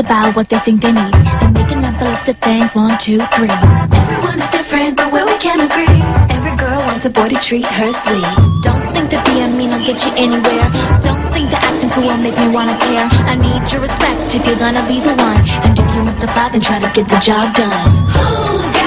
about what they think they need. They're making up a list of things, 1, 2, 3. Everyone is different, but where we can agree. Every girl wants a boy to treat her sweet. Don't think that being mean will get you anywhere. Don't think that acting cool will make me wanna care. I need your respect if you're gonna be the one. And if you must survive, then try to get the job done. Who's